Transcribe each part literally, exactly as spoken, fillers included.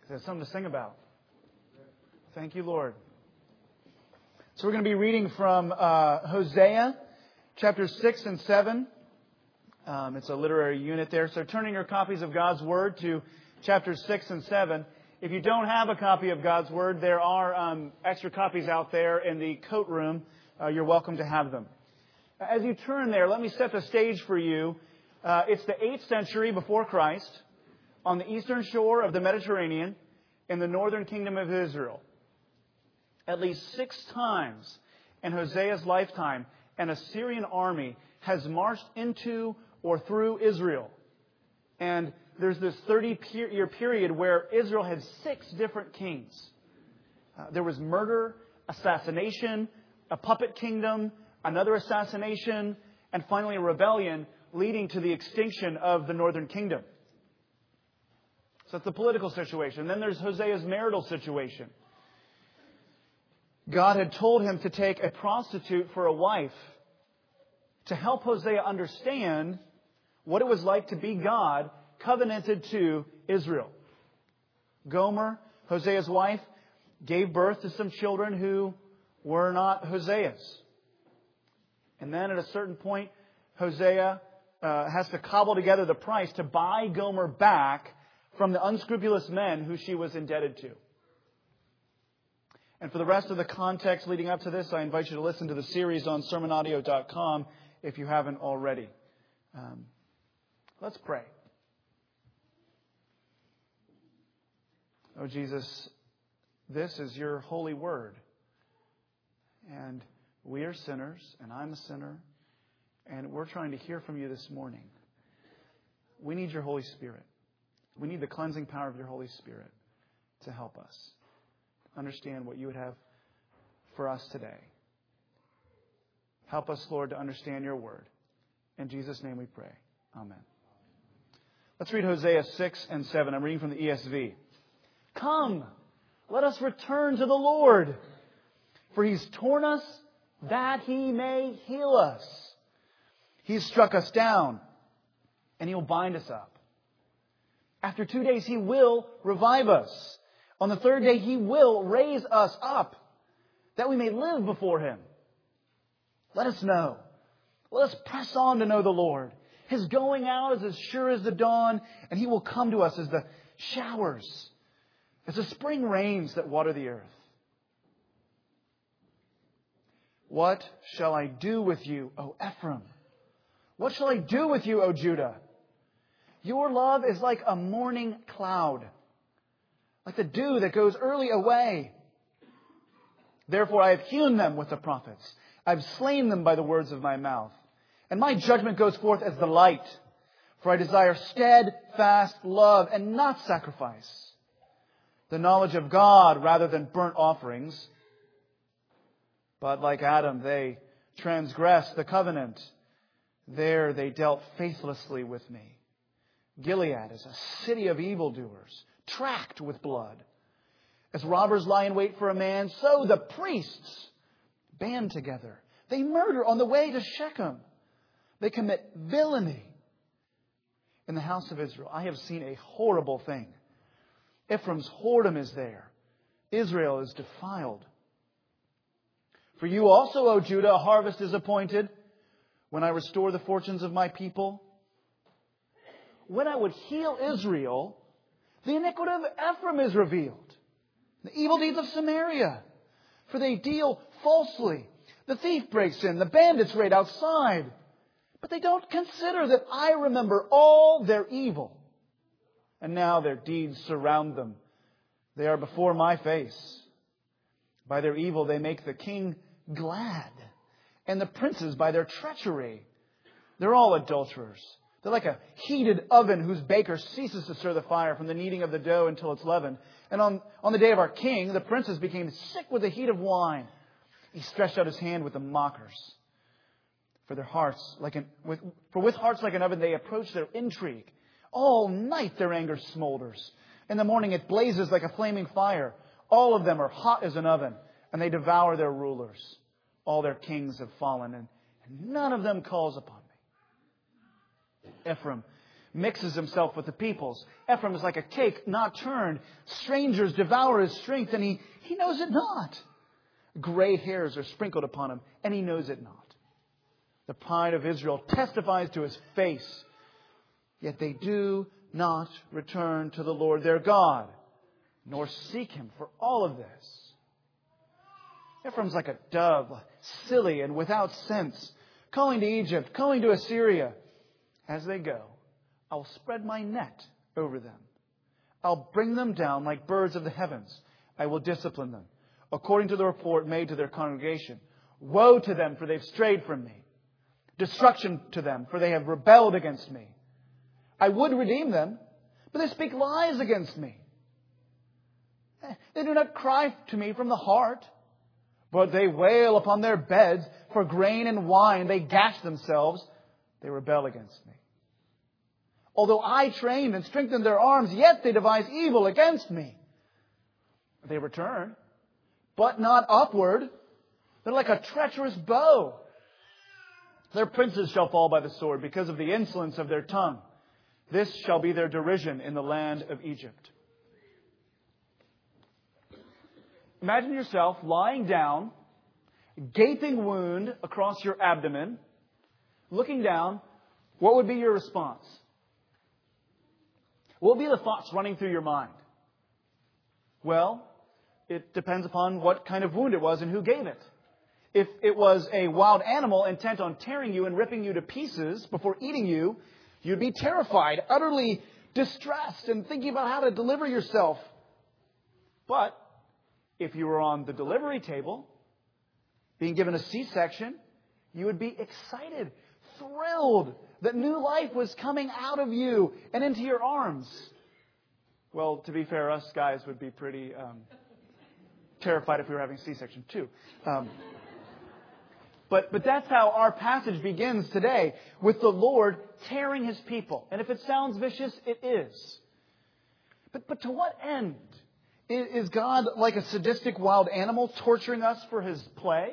There's something to sing about. Thank you, Lord. So we're going to be reading from uh, Hosea, chapters six and seven. Um, it's a literary unit there. So turning your copies of God's Word to chapters six and seven. If you don't have a copy of God's Word, there are um, extra copies out there in the coat room. Uh, you're welcome to have them. As you turn there, let me set the stage for you. Uh, it's the eighth century before Christ, on the eastern shore of the Mediterranean, in the northern kingdom of Israel. At least six times in Hosea's lifetime, an Assyrian army has marched into or through Israel. And there's this thirty-year period where Israel had six different kings. Uh, there was murder, assassination, a puppet kingdom, another assassination, and finally a rebellion leading to the extinction of the northern kingdom. So that's the political situation. Then there's Hosea's marital situation. God had told him to take a prostitute for a wife to help Hosea understand what it was like to be God covenanted to Israel. Gomer, Hosea's wife, gave birth to some children who were not Hosea's. And then at a certain point, Hosea uh, has to cobble together the price to buy Gomer back from the unscrupulous men who she was indebted to. And for the rest of the context leading up to this, I invite you to listen to the series on sermon audio dot com if you haven't already. Um, let's pray. Oh, Jesus, this is your holy word. And we are sinners, and I'm a sinner, and we're trying to hear from you this morning. We need your Holy Spirit. We need the cleansing power of your Holy Spirit to help us understand what you would have for us today. Help us, Lord, to understand your word. In Jesus' name we pray. Amen. Let's read Hosea six and seven. I'm reading from the E S V. Come, let us return to the Lord, for He's torn us that He may heal us. He's struck us down, and He'll bind us up. After two days, He will revive us. On the third day, He will raise us up, that we may live before Him. Let us know. Let us press on to know the Lord. His going out is as sure as the dawn, and He will come to us as the showers, as the spring rains that water the earth. What shall I do with you, O Ephraim? What shall I do with you, O Judah? Your love is like a morning cloud, like the dew that goes early away. Therefore I have hewn them with the prophets. I have slain them by the words of my mouth. And my judgment goes forth as the light. For I desire steadfast love and not sacrifice, the knowledge of God rather than burnt offerings. But like Adam, they transgressed the covenant. There they dealt faithlessly with me. Gilead is a city of evildoers, tracked with blood. As robbers lie in wait for a man, so the priests band together. They murder on the way to Shechem. They commit villainy in the house of Israel. I have seen a horrible thing. Ephraim's whoredom is there. Israel is defiled. For you also, O Judah, a harvest is appointed when I restore the fortunes of my people. When I would heal Israel, the iniquity of Ephraim is revealed. The evil deeds of Samaria. For they deal falsely. The thief breaks in. The bandits raid outside. But they don't consider that I remember all their evil. And now their deeds surround them. They are before my face. By their evil they make the king glad, and the princes by their treachery. They're all adulterers. They're like a heated oven whose baker ceases to stir the fire from the kneading of the dough until it's leavened. And on, on the day of our king, the princes became sick with the heat of wine. He stretched out his hand with the mockers. For their hearts, like an, with, for with hearts like an oven, they approach their intrigue. All night their anger smolders. In the morning it blazes like a flaming fire. All of them are hot as an oven, and they devour their rulers. All their kings have fallen, and none of them calls upon me. Ephraim mixes himself with the peoples. Ephraim is like a cake not turned. Strangers devour his strength, and he, he knows it not. Gray hairs are sprinkled upon him, and he knows it not. The pride of Israel testifies to his face, yet they do not return to the Lord their God, nor seek him for all of this. Ephraim's like a dove, silly and without sense, calling to Egypt, calling to Assyria. As they go, I'll spread my net over them. I'll bring them down like birds of the heavens. I will discipline them, according to the report made to their congregation. Woe to them, for they've strayed from me. Destruction to them, for they have rebelled against me. I would redeem them, but they speak lies against me. They do not cry to me from the heart, but they wail upon their beds for grain and wine. They gash themselves. They rebel against me. Although I trained and strengthened their arms, yet they devise evil against me. They return, but not upward. They're like a treacherous bow. Their princes shall fall by the sword because of the insolence of their tongue. This shall be their derision in the land of Egypt. Imagine yourself lying down, gaping wound across your abdomen, looking down. What would be your response? What would be the thoughts running through your mind? Well, it depends upon what kind of wound it was and who gave it. If it was a wild animal intent on tearing you and ripping you to pieces before eating you, you'd be terrified, utterly distressed, and thinking about how to deliver yourself. But if you were on the delivery table, being given a C-section, you would be excited, thrilled that new life was coming out of you and into your arms. Well, to be fair, us guys would be pretty um, terrified if we were having a C-section too. Um, but but that's how our passage begins today, with the Lord tearing His people. And if it sounds vicious, it is. But but to what end? Is God like a sadistic wild animal torturing us for His play?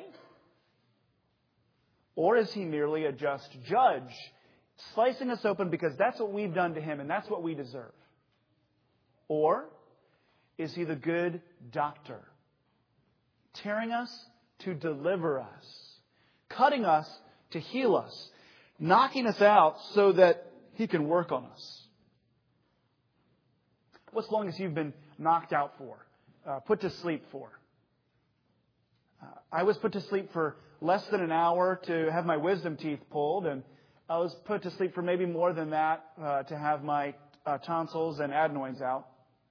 Or is He merely a just judge, slicing us open because that's what we've done to Him and that's what we deserve? Or is He the good doctor, tearing us to deliver us, cutting us to heal us, knocking us out so that He can work on us? What's the longest you've been knocked out for, uh, put to sleep for? Uh, I was put to sleep for less than an hour to have my wisdom teeth pulled, and I was put to sleep for maybe more than that uh, to have my uh, tonsils and adenoids out.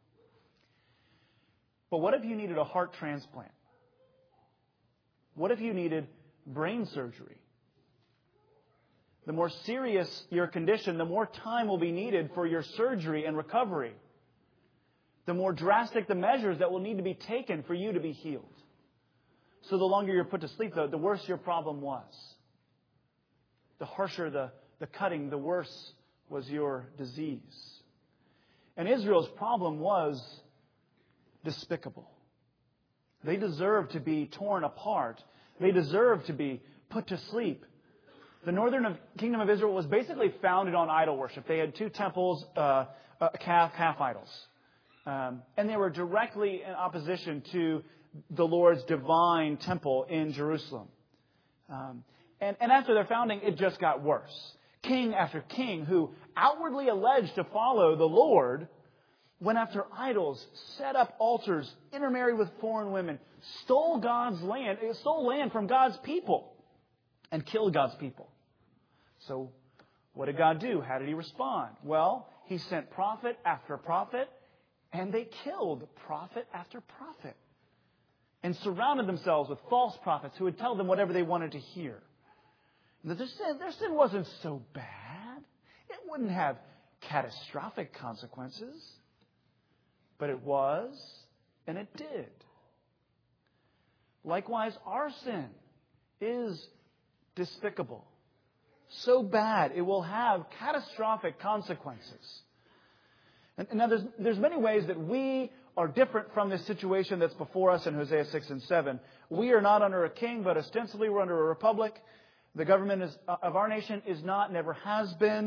But what if you needed a heart transplant? What if you needed brain surgery? The more serious your condition, the more time will be needed for your surgery and recovery. The more drastic the measures that will need to be taken for you to be healed. So the longer you're put to sleep, though, the worse your problem was. The harsher the, the cutting, the worse was your disease. And Israel's problem was despicable. They deserved to be torn apart. They deserved to be put to sleep. The northern kingdom of Israel was basically founded on idol worship. They had two temples, uh, uh, calf, calf idols. Um, and they were directly in opposition to the Lord's divine temple in Jerusalem. Um, and, and after their founding, it just got worse. King after king who outwardly alleged to follow the Lord went after idols, set up altars, intermarried with foreign women, stole God's land, stole land from God's people, and killed God's people. So what did God do? How did He respond? Well, He sent prophet after prophet, and they killed prophet after prophet and surrounded themselves with false prophets who would tell them whatever they wanted to hear. Their sin, their sin wasn't so bad. It wouldn't have catastrophic consequences. But it was, and it did. Likewise, our sin is despicable. So bad, it will have catastrophic consequences. And, and now there's, there's many ways that we are different from this situation that's before us in Hosea six and seven. We are not under a king, but ostensibly we're under a republic. The government is, uh, of our nation is not, never has been,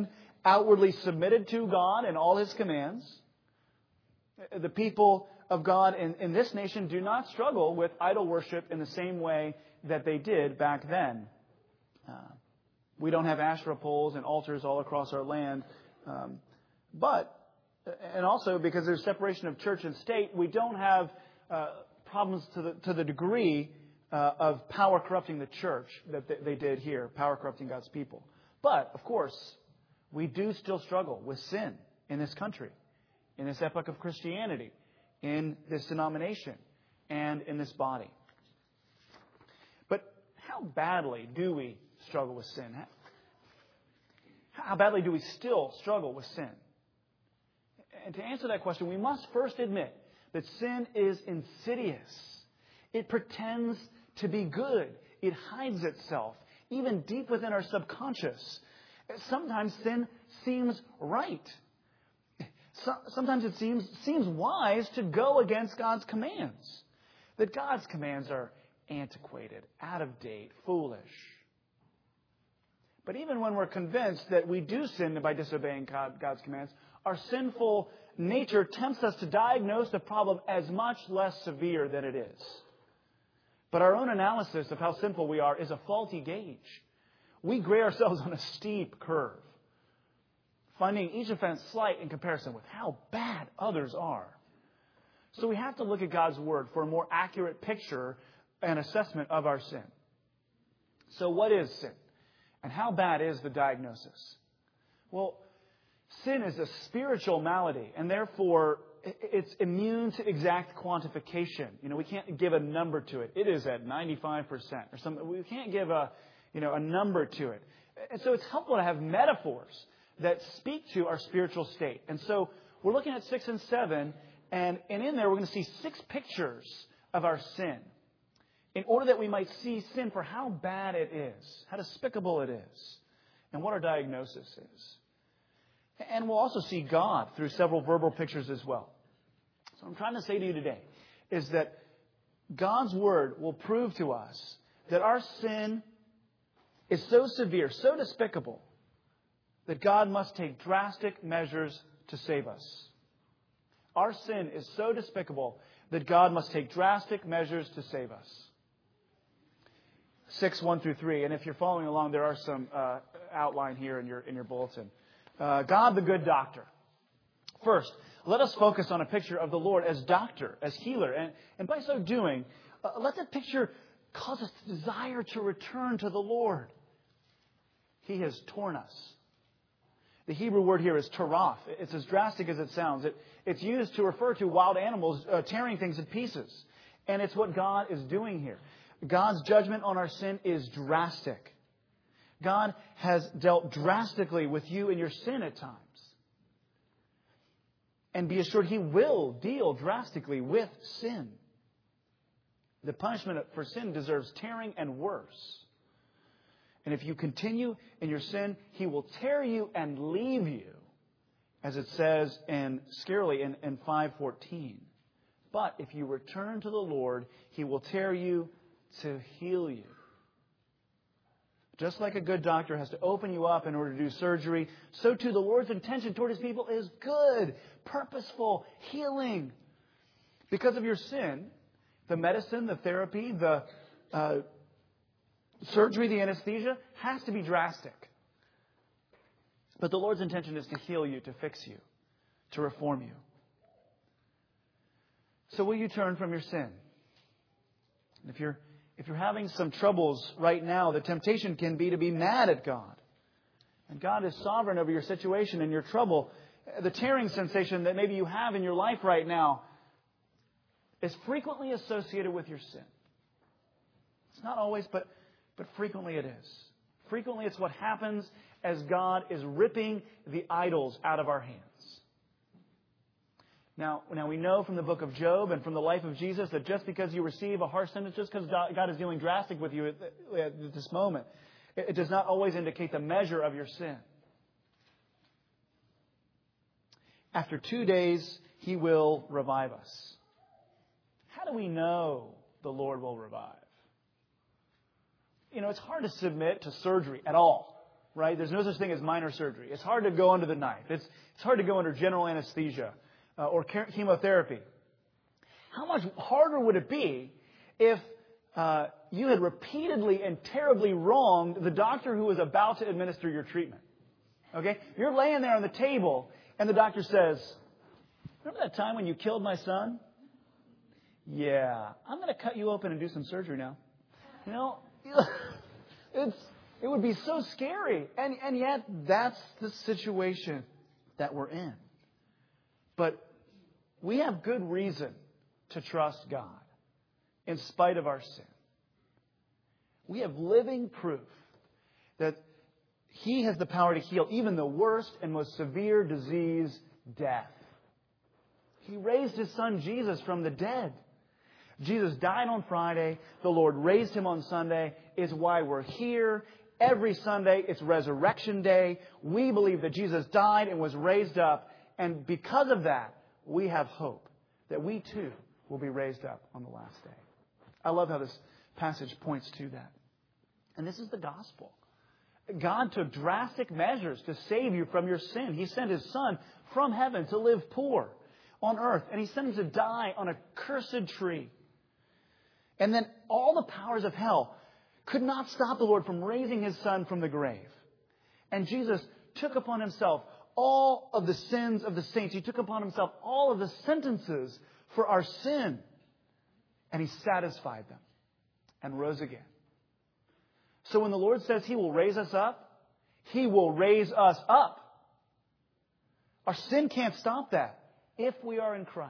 outwardly submitted to God and all His commands. The people of God in, in this nation do not struggle with idol worship in the same way that they did back then. Uh, we don't have Asherah poles and altars all across our land. Um, but, and also because there's separation of church and state, we don't have uh, problems to the, to the degree uh, of power corrupting the church that they, they did here, power corrupting God's people. But, of course, we do still struggle with sin in this country, in this epoch of Christianity, in this denomination, and in this body. But how badly do we struggle with sin? How badly do we still struggle with sin? And to answer that question, we must first admit that sin is insidious. It pretends to be good. It hides itself, even deep within our subconscious. Sometimes sin seems right. Sometimes it seems, seems wise to go against God's commands. That God's commands are antiquated, out of date, foolish. But even when we're convinced that we do sin by disobeying God, God's commands, our sinful nature tempts us to diagnose the problem as much less severe than it is. But our own analysis of how sinful we are is a faulty gauge. We grade ourselves on a steep curve, finding each offense slight in comparison with how bad others are. So we have to look at God's Word for a more accurate picture and assessment of our sin. So what is sin? And how bad is the diagnosis? Well, sin is a spiritual malady, and therefore it's immune to exact quantification. You know, we can't give a number to it. It is at ninety-five percent or something. We can't give a, you know, a number to it. And so it's helpful to have metaphors that speak to our spiritual state. And so we're looking at six and seven, and, and in there we're going to see six pictures of our sin, in order that we might see sin for how bad it is, how despicable it is, and what our diagnosis is. And we'll also see God through several verbal pictures as well. So what I'm trying to say to you today is that God's Word will prove to us that our sin is so severe, so despicable, that God must take drastic measures to save us. Our sin is so despicable that God must take drastic measures to save us. six, one through three. And if you're following along, there are some uh, outline here in your in your bulletin. Uh, God the good doctor. First, let us focus on a picture of the Lord as doctor, as healer. And, and by so doing, uh, let that picture cause us to desire to return to the Lord. He has torn us. The Hebrew word here is taraf. It's as drastic as it sounds. It, it's used to refer to wild animals uh, tearing things in pieces. And it's what God is doing here. God's judgment on our sin is drastic. God has dealt drastically with you and your sin at times. And be assured He will deal drastically with sin. The punishment for sin deserves tearing and worse. And if you continue in your sin, He will tear you and leave you, as it says in scarily in, in five fourteen. But if you return to the Lord, He will tear you to heal you. Just like a good doctor has to open you up in order to do surgery, so too the Lord's intention toward His people is good, purposeful, healing. Because of your sin, the medicine, the therapy, the uh, surgery, the anesthesia has to be drastic. But the Lord's intention is to heal you, to fix you, to reform you. So will you turn from your sin? If you're If you're having some troubles right now, the temptation can be to be mad at God. And God is sovereign over your situation and your trouble. The tearing sensation that maybe you have in your life right now is frequently associated with your sin. It's not always, but, but frequently it is. Frequently it's what happens as God is ripping the idols out of our hands. Now, now we know from the book of Job and from the life of Jesus that just because you receive a harsh sentence, just because God is dealing drastic with you at, at this moment, it does not always indicate the measure of your sin. After two days, He will revive us. How do we know the Lord will revive? You know, it's hard to submit to surgery at all. right? There's no such thing as minor surgery. It's hard to go under the knife. It's, it's hard to go under general anesthesia uh, or chemotherapy. How much harder would it be if uh, you had repeatedly and terribly wronged the doctor who was about to administer your treatment? Okay? You're laying there on the table and the doctor says, remember that time when you killed my son? Yeah, I'm going to cut you open and do some surgery now. You know, it's it would be so scary. And, and yet, that's the situation that we're in. But we have good reason to trust God in spite of our sin. We have living proof that He has the power to heal even the worst and most severe disease, death. He raised His Son Jesus from the dead. Jesus died on Friday. The Lord raised Him on Sunday. It's why we're here. Every Sunday, it's Resurrection Day. We believe that Jesus died and was raised up. And because of that, we have hope that we too will be raised up on the last day. I love how this passage points to that. And this is the gospel. God took drastic measures to save you from your sin. He sent His Son from heaven to live poor on earth. And He sent Him to die on a cursed tree. And then all the powers of hell could not stop the Lord from raising His Son from the grave. And Jesus took upon Himself all of the sins of the saints. He took upon Himself all of the sentences for our sin. And He satisfied them and rose again. So when the Lord says He will raise us up, He will raise us up. Our sin can't stop that if we are in Christ.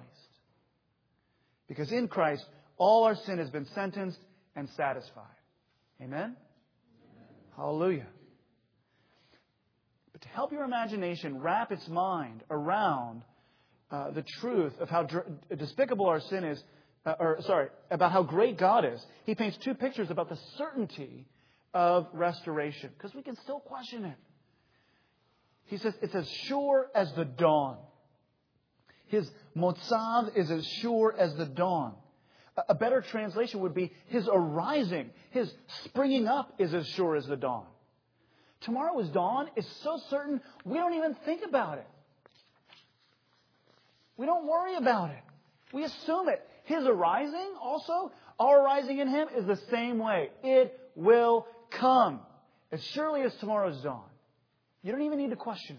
Because in Christ, all our sin has been sentenced and satisfied. Amen? Amen. Hallelujah. But to help your imagination wrap its mind around uh, the truth of how dr- despicable our sin is, uh, or sorry, about how great God is, he paints two pictures about the certainty of restoration. Because we can still question it. He says it's as sure as the dawn. His motzav is as sure as the dawn. A better translation would be His arising, His springing up is as sure as the dawn. Tomorrow's dawn is so certain we don't even think about it. We don't worry about it. We assume it. His arising also, our arising in Him is the same way. It will come as surely as tomorrow's dawn. You don't even need to question it.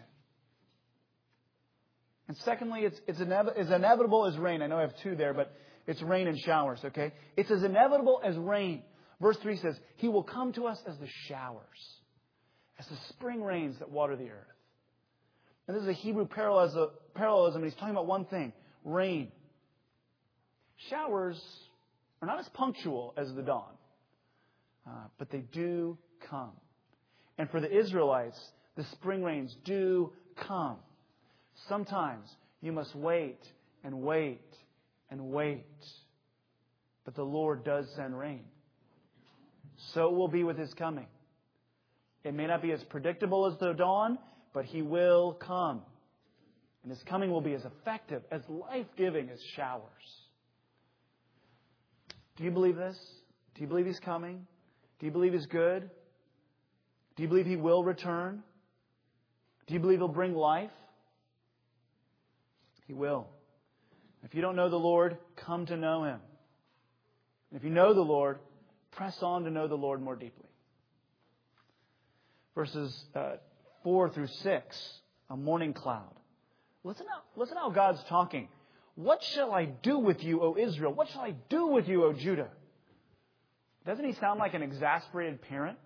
And secondly, it's, it's inev- as inevitable as rain. I know I have two there, but it's rain and showers, okay? It's as inevitable as rain. Verse three says, He will come to us as the showers, as the spring rains that water the earth. And this is a Hebrew parallelism, parallelism, and he's talking about one thing, rain. Showers are not as punctual as the dawn, uh, but they do come. And for the Israelites, the spring rains do come. Sometimes you must wait and wait and wait. But the Lord does send rain. So it will be with His coming. It may not be as predictable as the dawn, but He will come. And His coming will be as effective, as life-giving as showers. Do you believe this? Do you believe He's coming? Do you believe He's good? Do you believe He will return? Do you believe He'll bring life? He will. If you don't know the Lord, come to know Him. And if you know the Lord, press on to know the Lord more deeply. Verses uh, four through six, a morning cloud. Listen how, listen how God's talking. What shall I do with you, O Israel? What shall I do with you, O Judah? Doesn't He sound like an exasperated parent?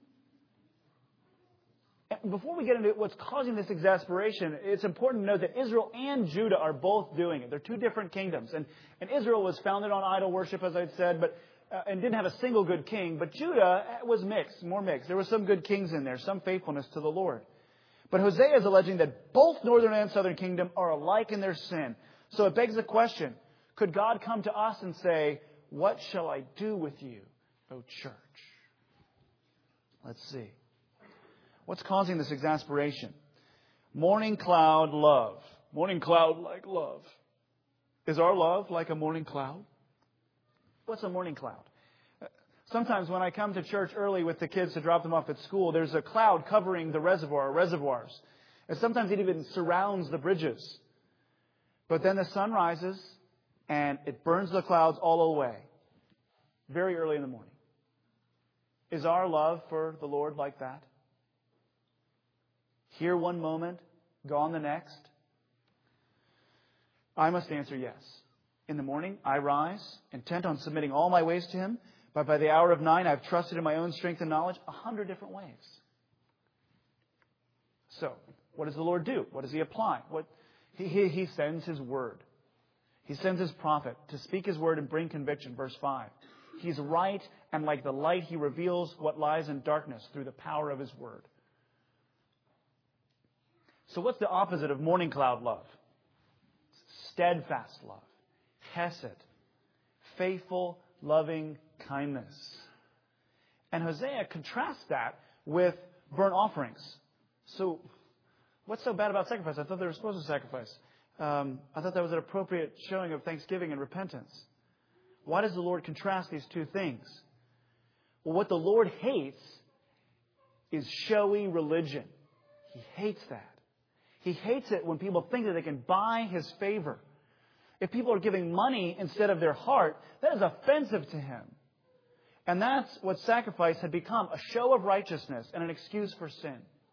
Before we get into what's causing this exasperation, it's important to note that Israel and Judah are both doing it. They're two different kingdoms. And, and Israel was founded on idol worship, as I said, but uh, and didn't have a single good king. But Judah was mixed, more mixed. There were some good kings in there, some faithfulness to the Lord. But Hosea is alleging that both northern and southern kingdom are alike in their sin. So it begs the question, could God come to us and say, what shall I do with you, O church? Let's see. What's causing this exasperation? Morning cloud love. Morning cloud like love. Is our love like a morning cloud? What's a morning cloud? Sometimes when I come to church early with the kids to drop them off at school, there's a cloud covering the reservoir, or reservoirs. And sometimes it even surrounds the bridges. But then the sun rises and it burns the clouds all away. Very early in the morning. Is our love for the Lord like that? Here one moment, gone the next? I must answer yes. In the morning, I rise, intent on submitting all my ways to Him. But by the hour of nine, I've trusted in my own strength and knowledge a hundred different ways. So, what does the Lord do? What does He apply? What he, he, he sends His Word. He sends His prophet to speak His Word and bring conviction. Verse five. He's right, and like the light, He reveals what lies in darkness through the power of His Word. So what's the opposite of morning cloud love? Steadfast love. Hesed. Faithful, loving kindness. And Hosea contrasts that with burnt offerings. So, what's so bad about sacrifice? I thought they were supposed to sacrifice. Um, I thought that was an appropriate showing of thanksgiving and repentance. Why does the Lord contrast these two things? Well, what the Lord hates is showy religion. He hates that. He hates it when people think that they can buy His favor. If people are giving money instead of their heart, that is offensive to Him. And that's what sacrifice had become, a show of righteousness and an excuse for sin.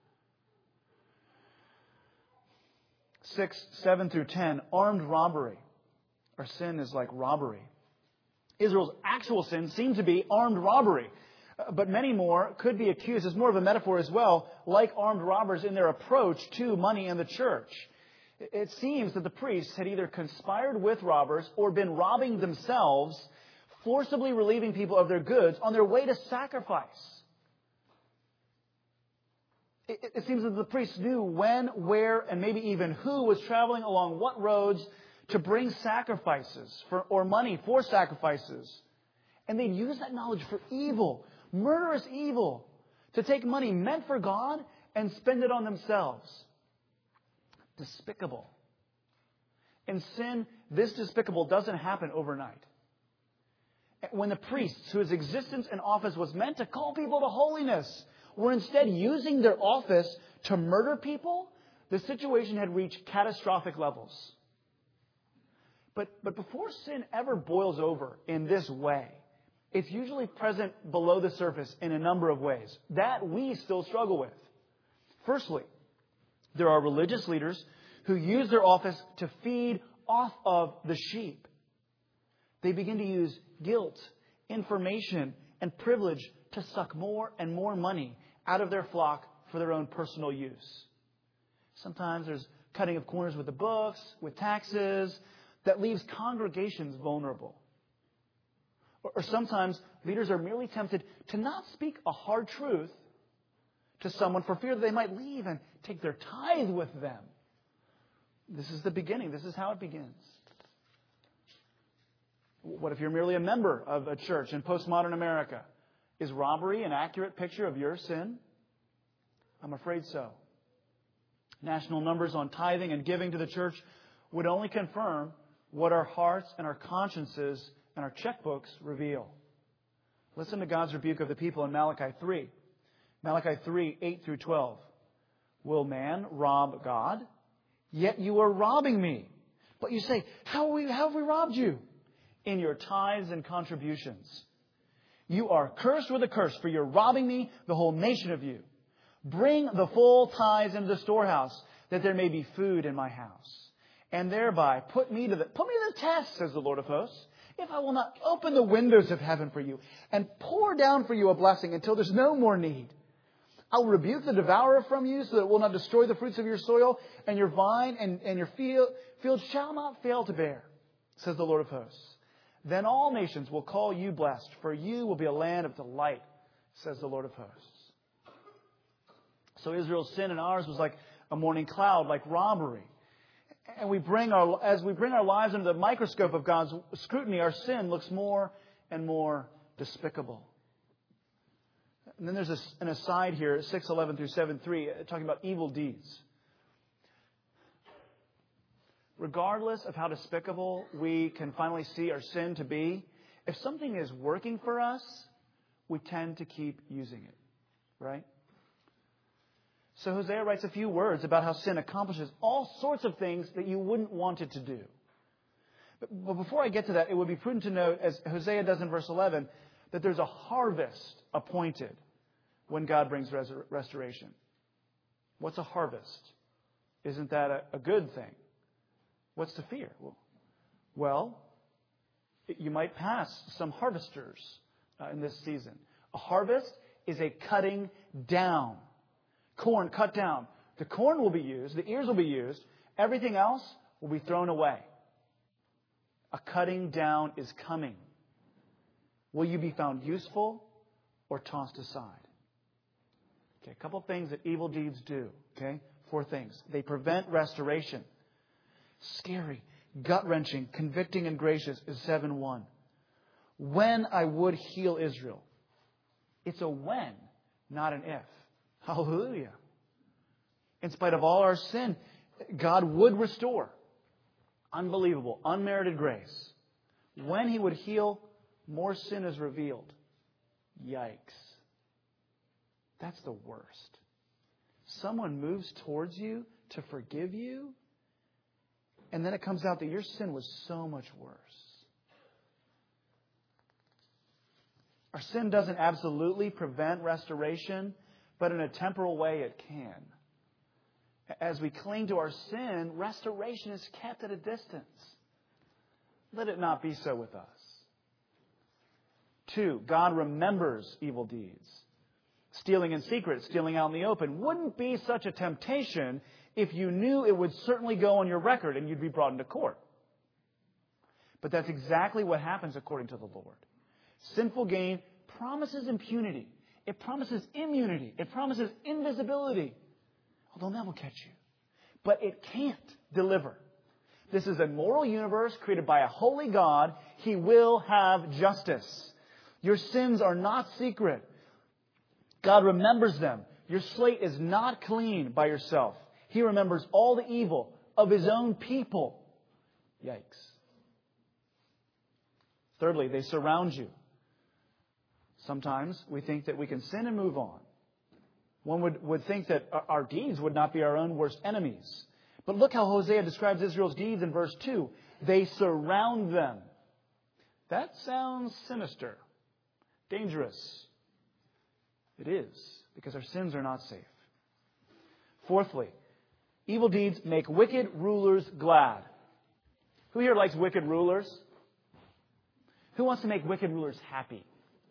six, seven through ten, armed robbery. Our sin is like robbery. Israel's actual sin seemed to be armed robbery. But many more could be accused, as more of a metaphor as well, like armed robbers in their approach to money in the church. It seems that the priests had either conspired with robbers or been robbing themselves, forcibly relieving people of their goods on their way to sacrifice. It, it seems that the priests knew when, where, and maybe even who was traveling along what roads to bring sacrifices for, or money for sacrifices. And they'd use that knowledge for evil, murderous evil, to take money meant for God and spend it on themselves. Despicable. In sin, this despicable doesn't happen overnight. When the priests, whose existence and office was meant to call people to holiness, were instead using their office to murder people, the situation had reached catastrophic levels. But, but before sin ever boils over in this way, it's usually present below the surface in a number of ways that we still struggle with. Firstly, there are religious leaders who use their office to feed off of the sheep. They begin to use guilt, information, and privilege to suck more and more money out of their flock for their own personal use. Sometimes there's cutting of corners with the books, with taxes, that leaves congregations vulnerable. Or, or sometimes leaders are merely tempted to not speak a hard truth to someone for fear that they might leave and take their tithe with them. This is the beginning. This is how it begins. What if you're merely a member of a church in postmodern America? Is robbery an accurate picture of your sin? I'm afraid so. National numbers on tithing and giving to the church would only confirm what our hearts and our consciences and our checkbooks reveal. Listen to God's rebuke of the people in Malachi three. Malachi three, eight through twelve. Will man rob God? Yet you are robbing me. But you say, how, are we, how have we robbed you? In your tithes and contributions. You are cursed with a curse, for you're robbing me, the whole nation of you. Bring the full tithes into the storehouse, that there may be food in my house. And thereby put me to the put me to the test, says the Lord of hosts, if I will not open the windows of heaven for you and pour down for you a blessing until there's no more need. I'll rebuke the devourer from you so that it will not destroy the fruits of your soil, and your vine and, and your field, field shall not fail to bear, says the Lord of hosts. Then all nations will call you blessed, for you will be a land of delight, says the Lord of hosts. So Israel's sin and ours was like a morning cloud, like robbery. And we bring our, as we bring our lives under the microscope of God's scrutiny, our sin looks more and more despicable. And then there's a, an aside here, six eleven through seven three, talking about evil deeds. Regardless of how despicable we can finally see our sin to be, if something is working for us, we tend to keep using it, right? So Hosea writes a few words about how sin accomplishes all sorts of things that you wouldn't want it to do. But, but before I get to that, it would be prudent to note, as Hosea does in verse eleven, that there's a harvest appointed when God brings res- restoration. What's a harvest? Isn't that a, a good thing? What's to fear? Well, well, you might pass some harvesters uh, in this season. A harvest is a cutting down. Corn cut down. The corn will be used, the ears will be used, everything else will be thrown away. A cutting down is coming. Will you be found useful or tossed aside? Okay, a couple of things that evil deeds do. Okay, four things. They prevent restoration. Scary, gut-wrenching, convicting, and gracious is seven one. When I would heal Israel. It's a when, not an if. Hallelujah. In spite of all our sin, God would restore. Unbelievable, unmerited grace. When He would heal, more sin is revealed. Yikes. That's the worst. Someone moves towards you to forgive you, and then it comes out that your sin was so much worse. Our sin doesn't absolutely prevent restoration, but in a temporal way it can. As we cling to our sin, restoration is kept at a distance. Let it not be so with us. Two, God remembers evil deeds. Stealing in secret, stealing out in the open wouldn't be such a temptation if you knew it would certainly go on your record and you'd be brought into court. But that's exactly what happens according to the Lord. Sinful gain promises impunity. It promises immunity. It promises invisibility. Oh, they'll never catch you. But it can't deliver. This is a moral universe created by a holy God. He will have justice. Your sins are not secret. God remembers them. Your slate is not clean by yourself. He remembers all the evil of His own people. Yikes. Thirdly, they surround you. Sometimes we think that we can sin and move on. One would, would think that our deeds would not be our own worst enemies. But look how Hosea describes Israel's deeds in verse two. They surround them. That sounds sinister, dangerous. It is, because our sins are not safe. Fourthly, evil deeds make wicked rulers glad. Who here likes wicked rulers? Who wants to make wicked rulers happy?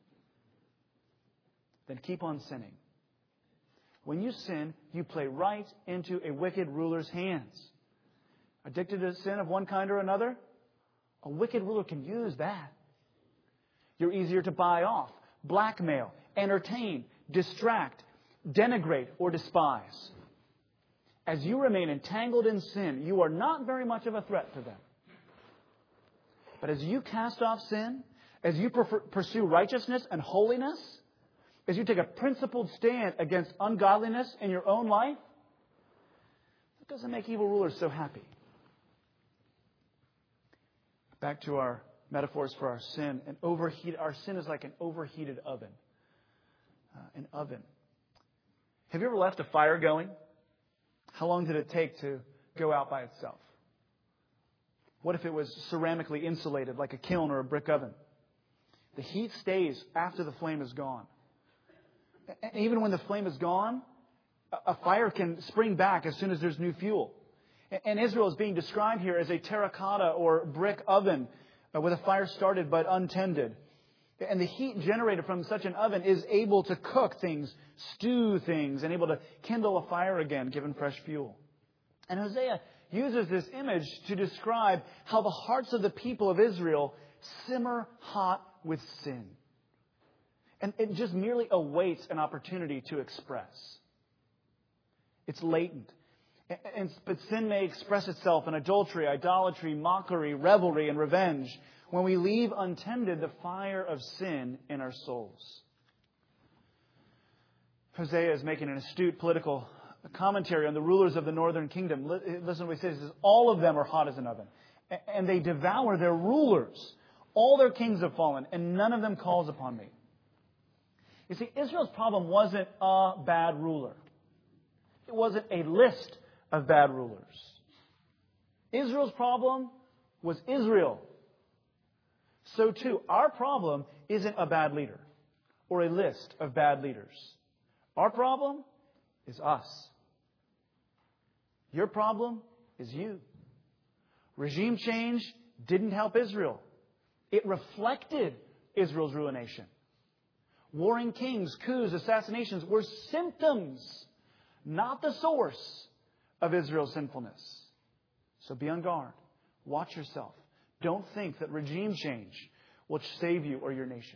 Then keep on sinning. When you sin, you play right into a wicked ruler's hands. Addicted to sin of one kind or another? A wicked ruler can use that. You're easier to buy off, blackmail, entertain, distract, denigrate, or despise. As you remain entangled in sin, you are not very much of a threat to them. But as you cast off sin, as you prefer, pursue righteousness and holiness, as you take a principled stand against ungodliness in your own life, it doesn't make evil rulers so happy. Back to our metaphors for our sin. An overheat, our sin is like an overheated oven. Uh, an oven. Have you ever left a fire going? How long did it take to go out by itself? What if it was ceramically insulated like a kiln or a brick oven? The heat stays after the flame is gone. And even when the flame is gone, a fire can spring back as soon as there's new fuel. And Israel is being described here as a terracotta or brick oven with a fire started but untended. And the heat generated from such an oven is able to cook things, stew things, and able to kindle a fire again, given fresh fuel. And Hosea uses this image to describe how the hearts of the people of Israel simmer hot with sin. And it just merely awaits an opportunity to express. It's latent. And, but sin may express itself in adultery, idolatry, mockery, revelry, and revenge when we leave untended the fire of sin in our souls. Hosea is making an astute political commentary on the rulers of the northern kingdom. Listen to what he says. He says, all of them are hot as an oven, and they devour their rulers. All their kings have fallen, and none of them calls upon me. You see, Israel's problem wasn't a bad ruler. It wasn't a list of bad rulers. Israel's problem was Israel. So too, our problem isn't a bad leader or a list of bad leaders. Our problem is us. Your problem is you. Regime change didn't help Israel. It reflected Israel's ruination. Warring kings, coups, assassinations were symptoms, not the source of Israel's sinfulness. So be on guard. Watch yourself. Don't think that regime change will save you or your nation.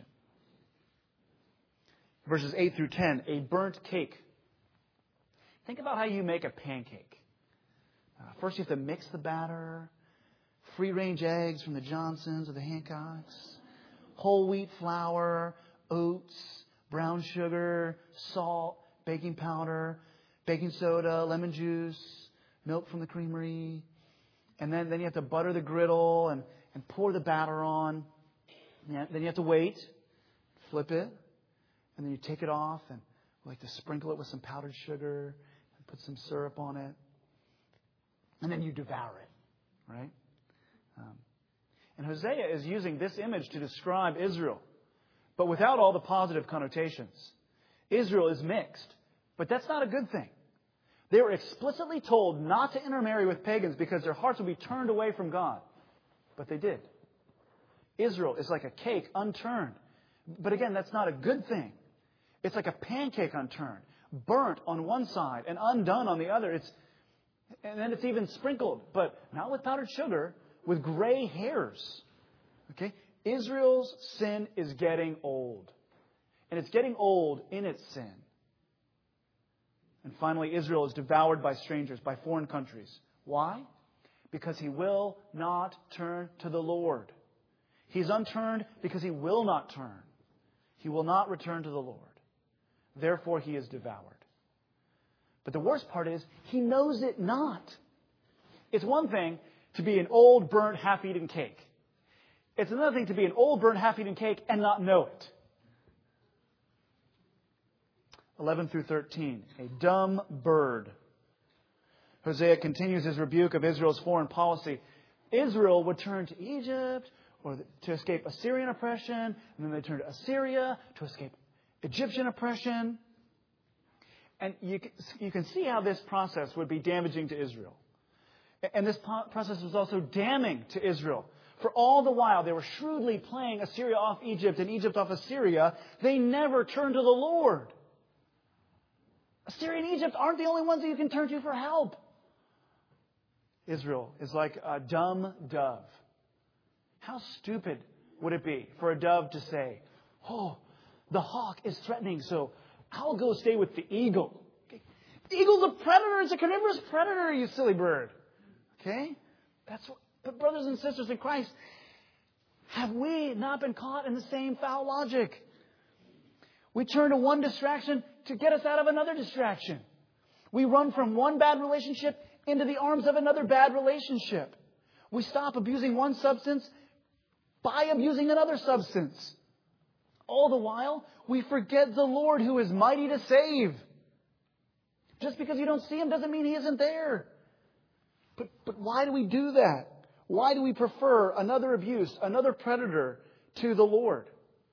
Verses eight through ten, a burnt cake. Think about how you make a pancake. Uh, first you have to mix the batter. Free-range eggs from the Johnsons or the Hancocks. Whole wheat flour, oats, brown sugar, salt, baking powder, baking soda, lemon juice, milk from the creamery. And then, then you have to butter the griddle and, and pour the batter on. Yeah, then you have to wait, flip it, and then you take it off and we like to sprinkle it with some powdered sugar and put some syrup on it. And then you devour it, right? Um, and Hosea is using this image to describe Israel, but without all the positive connotations. Israel is mixed, but that's not a good thing. They were explicitly told not to intermarry with pagans because their hearts would be turned away from God. But they did. Israel is like a cake unturned. But again, that's not a good thing. It's like a pancake unturned, burnt on one side and undone on the other. It's, and then it's even sprinkled, but not with powdered sugar, with gray hairs. Okay? Israel's sin is getting old. And it's getting old in its sin. And finally, Israel is devoured by strangers, by foreign countries. Why? Because he will not turn to the Lord. He's unturned because he will not turn. He will not return to the Lord. Therefore, he is devoured. But the worst part is, he knows it not. It's one thing to be an old, burnt, half-eaten cake. It's another thing to be an old, burnt, half-eaten cake and not know it. eleven through thirteen, a dumb bird. Hosea continues his rebuke of Israel's foreign policy. Israel would turn to Egypt or to escape Assyrian oppression, and then they turn to Assyria to escape Egyptian oppression. And you, you can see how this process would be damaging to Israel. And this process was also damning to Israel. For all the while they were shrewdly playing Assyria off Egypt and Egypt off Assyria, they never turned to the Lord. Assyria and Egypt aren't the only ones that you can turn to for help. Israel is like a dumb dove. How stupid would it be for a dove to say, "Oh, the hawk is threatening, so I'll go stay with the eagle." Okay? The eagle's a predator. It's a carnivorous predator, you silly bird. Okay? That's what, but brothers and sisters in Christ, have we not been caught in the same foul logic? We turn to one distraction to get us out of another distraction. We run from one bad relationship into the arms of another bad relationship. We stop abusing one substance by abusing another substance. All the while, we forget the Lord who is mighty to save. Just because you don't see Him doesn't mean He isn't there. But, but why do we do that? Why do we prefer another abuse, another predator to the Lord?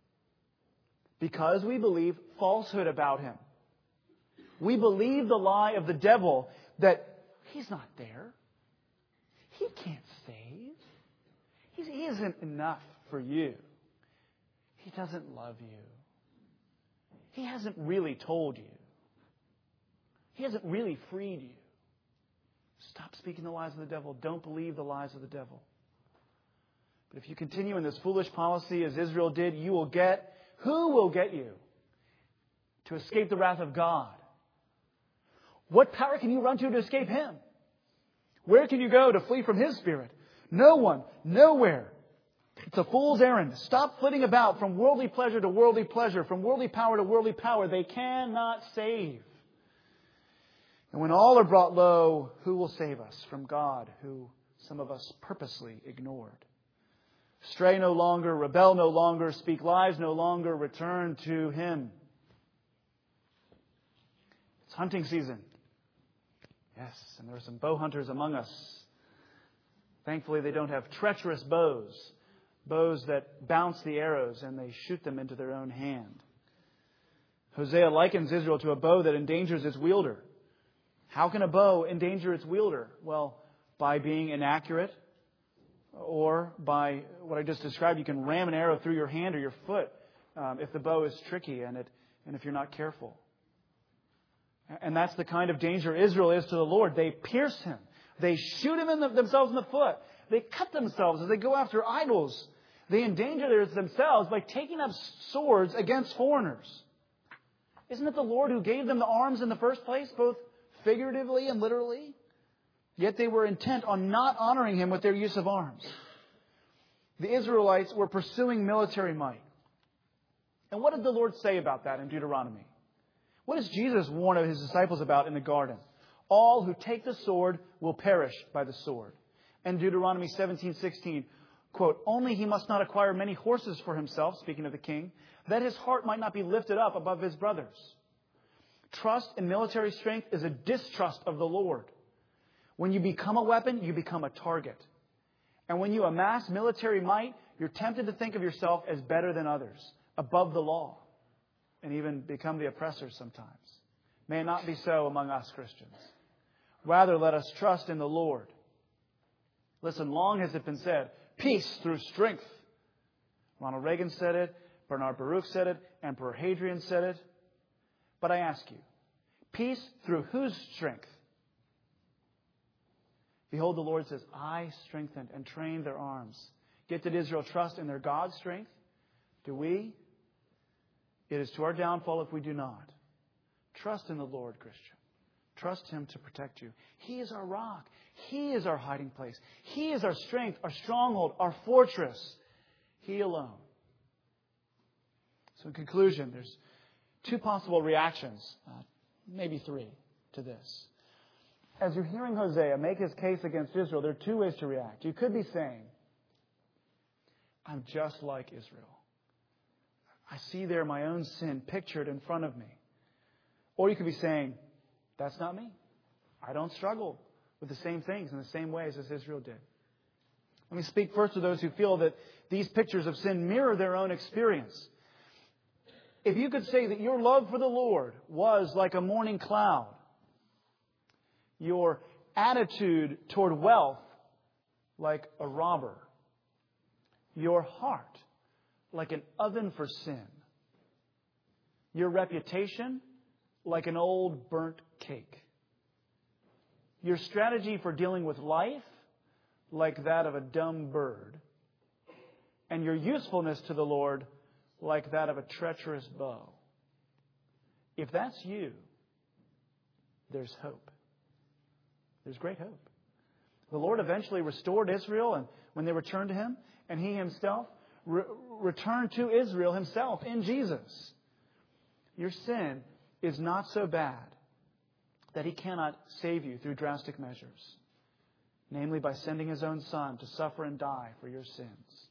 Because we believe falsehood about Him. We believe the lie of the devil that He's not there. He can't save. He's, he isn't enough for you. He doesn't love you. He hasn't really told you. He hasn't really freed you. Stop speaking the lies of the devil. Don't believe the lies of the devil. But if you continue in this foolish policy as Israel did, you will get, who will get you to escape the wrath of God? What power can you run to to escape Him? Where can you go to flee from His Spirit? No one, nowhere. It's a fool's errand. Stop flitting about from worldly pleasure to worldly pleasure, from worldly power to worldly power. They cannot save. And when all are brought low, who will save us from God, who some of us purposely ignored? Stray no longer, rebel no longer, speak lies no longer, return to Him. It's hunting season. Yes, and there are some bow hunters among us. Thankfully, they don't have treacherous bows, bows that bounce the arrows and they shoot them into their own hand. Hosea likens Israel to a bow that endangers its wielder. How can a bow endanger its wielder? Well, by being inaccurate, or by what I just described, you can ram an arrow through your hand or your foot um, if the bow is tricky and it and if you're not careful. And that's the kind of danger Israel is to the Lord. They pierce Him. They shoot Him in the, themselves in the foot. They cut themselves as they go after idols. They endanger themselves by taking up swords against foreigners. Isn't it the Lord who gave them the arms in the first place, both figuratively and literally? Yet they were intent on not honoring Him with their use of arms. The Israelites were pursuing military might. And what did the Lord say about that in Deuteronomy? What does Jesus warn of His disciples about in the garden? All who take the sword will perish by the sword. And Deuteronomy seventeen sixteen, quote, only he must not acquire many horses for himself, speaking of the king, that his heart might not be lifted up above his brothers. Trust in military strength is a distrust of the Lord. When you become a weapon, you become a target. And when you amass military might, you're tempted to think of yourself as better than others, above the law, and even become the oppressor sometimes. May it not be so among us Christians. Rather, let us trust in the Lord. Listen, long has it been said, peace through strength. Ronald Reagan said it, Bernard Baruch said it, Emperor Hadrian said it. But I ask you, peace through whose strength? Behold, the Lord says, I strengthened and trained their arms. Yet did Israel trust in their God's strength? Do we? It is to our downfall if we do not. Trust in the Lord, Christian. Trust Him to protect you. He is our rock. He is our hiding place. He is our strength, our stronghold, our fortress. He alone. So in conclusion, there's two possible reactions, uh, maybe three, to this. As you're hearing Hosea make his case against Israel, there are two ways to react. You could be saying, I'm just like Israel. I see there my own sin pictured in front of me. Or you could be saying, that's not me. I don't struggle with the same things in the same ways as Israel did. Let me speak first to those who feel that these pictures of sin mirror their own experience. If you could say that your love for the Lord was like a morning cloud, your attitude toward wealth like a robber, your heart like an oven for sin, your reputation like an old burnt cake, your strategy for dealing with life like that of a dumb bird, and your usefulness to the Lord like that of a treacherous bow. If that's you, there's hope. There's great hope. The Lord eventually restored Israel and when they returned to Him, and He Himself re- returned to Israel Himself in Jesus. Your sin is not so bad that He cannot save you through drastic measures, namely by sending His own Son to suffer and die for your sins.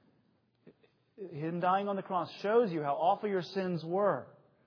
Him dying on the cross shows you how awful your sins were.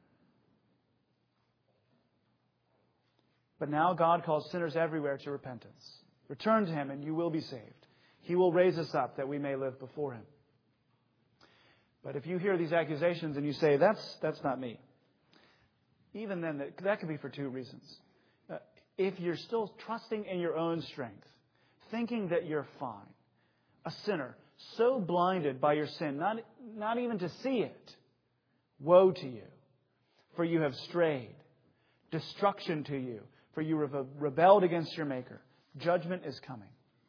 But now God calls sinners everywhere to repentance. Return to Him and you will be saved. He will raise us up that we may live before Him. But if you hear these accusations and you say, that's, that's not me, even then, that, that could be for two reasons. Uh, if you're still trusting in your own strength, thinking that you're fine, a sinner, so blinded by your sin, not, not even to see it, woe to you, for you have strayed. Destruction to you, for you have rebelled against your Maker. Judgment is coming.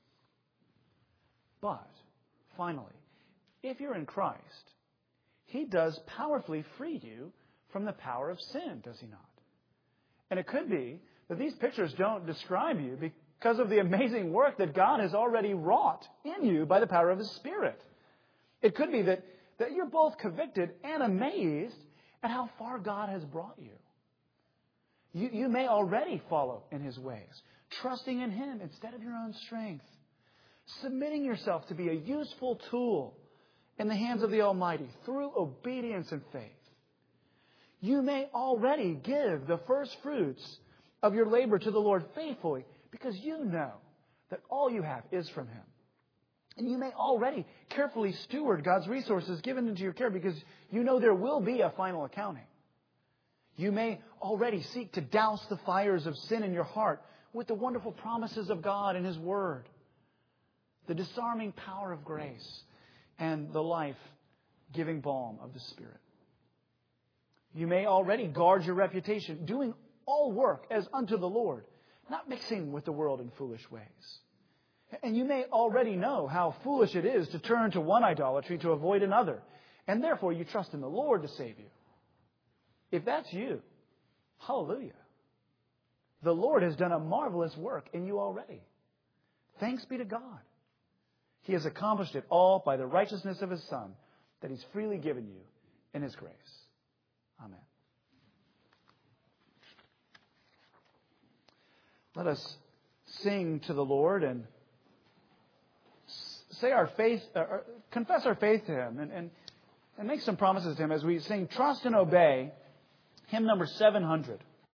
But, finally, if you're in Christ, He does powerfully free you from the power of sin, does He not? And it could be that these pictures don't describe you because of the amazing work that God has already wrought in you by the power of His Spirit. It could be that, that you're both convicted and amazed at how far God has brought you. You, you may already follow in His ways, trusting in Him instead of your own strength, submitting yourself to be a useful tool in the hands of the Almighty through obedience and faith. You may already give the first fruits of your labor to the Lord faithfully because you know that all you have is from Him. And you may already carefully steward God's resources given into your care because you know there will be a final accounting. You may already seek to douse the fires of sin in your heart with the wonderful promises of God and His Word, the disarming power of grace, and the life-giving balm of the Spirit. You may already guard your reputation, doing all work as unto the Lord, not mixing with the world in foolish ways. And you may already know how foolish it is to turn to one idolatry to avoid another, and therefore you trust in the Lord to save you. If that's you, hallelujah. The Lord has done a marvelous work in you already. Thanks be to God. He has accomplished it all by the righteousness of His Son that He's freely given you in His grace. Amen. Let us sing to the Lord and say our faith, uh, confess our faith to Him, and, and, and make some promises to Him as we sing Trust and Obey, hymn number seven hundred.